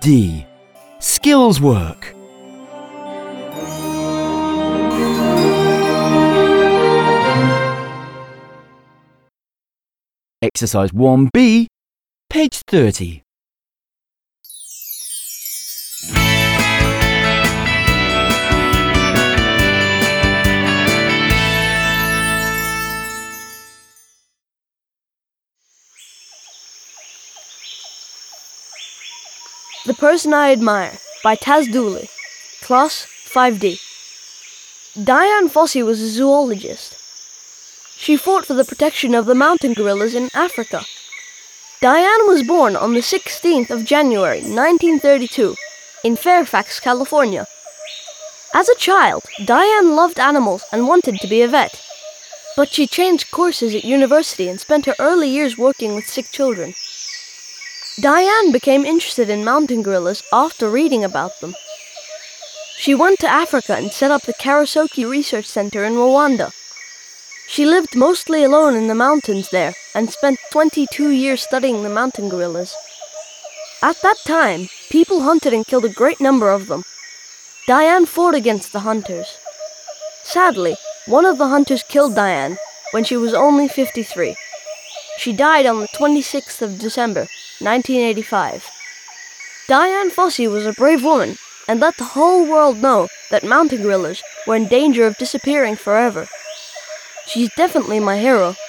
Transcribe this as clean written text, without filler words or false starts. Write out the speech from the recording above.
D. Skills work. Exercise 1B, page 30. The Person I Admire by Taz Dooley, Class 5D. Dian Fossey was a zoologist. She fought for the protection of the mountain gorillas in Africa. Dian was born on the 16th of January 1932 in Fairfax, California. As a child, Dian loved animals and wanted to be a vet. But she changed courses at university and spent her early years working with sick children. Dian became interested in mountain gorillas after reading about them. She went to Africa and set up the Karasoke Research Center in Rwanda. She lived mostly alone in the mountains there and spent 22 years studying the mountain gorillas. At that time, people hunted and killed a great number of them. Dian fought against the hunters. Sadly, one of the hunters killed Dian when she was only 53. She died on the 26th of December, 1985. Dian Fossey was a brave woman and let the whole world know that mountain gorillas were in danger of disappearing forever. She's definitely my hero.